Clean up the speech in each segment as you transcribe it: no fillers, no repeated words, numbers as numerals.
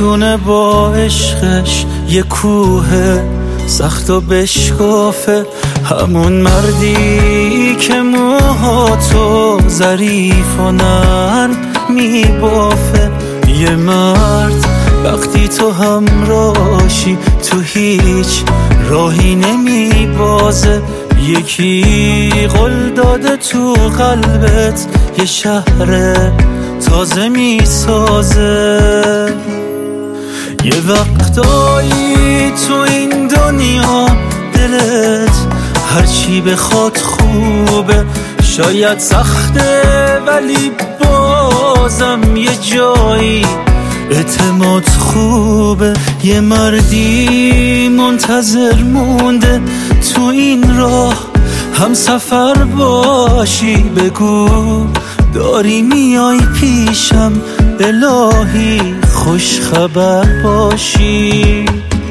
میتونه با عشقش یه کوه سخت و بشکافه، همون مردی که موهاتو ظریف و نرم میبافه. یه مرد وقتی تو همراهی تو هیچ راهی نمیبازه، یکی قول داده تو قلبت یه شهر تازه میسازه. یه وقتایی تو این دنیا دلت هرچی بخواد خوبه، شاید سخته ولی بازم یه جایی اعتماد خوبه. یه مردی منتظر مونده تو این راه هم سفر باشی، بگو داری میای پیشم الهی خوش خبر باشی.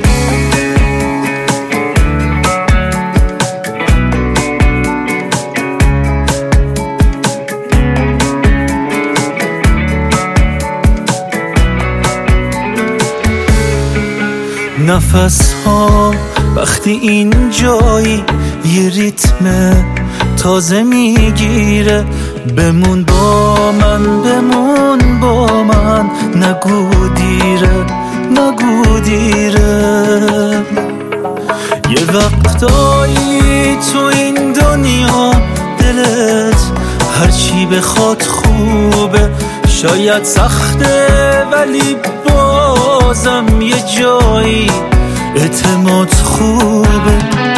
نفس ها وقتی این جایی یه ریتم تازه میگیره، بمون با من بمون با من، نگو دیره نگو دیره. یه وقتایی تو این دنیا دلت هرچی بخواد خوبه، شاید سخته ولی بازم یه جایی اعتماد خوبه.